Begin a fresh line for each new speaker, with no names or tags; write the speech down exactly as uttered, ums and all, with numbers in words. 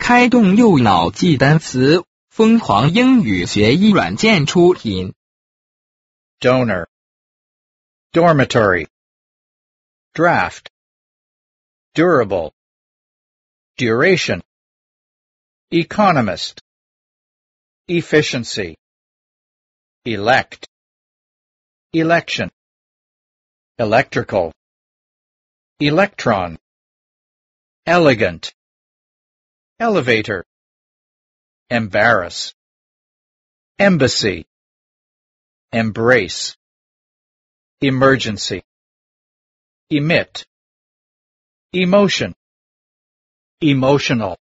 开动右脑记单词，疯狂英语学习软件出品。
Donor, dormitory, draft, durable, duration, economist, efficiency, elect, election, electrical, electron, elegant, elevator, embarrass, embassy, embrace, emergency, emit, emotion, emotional.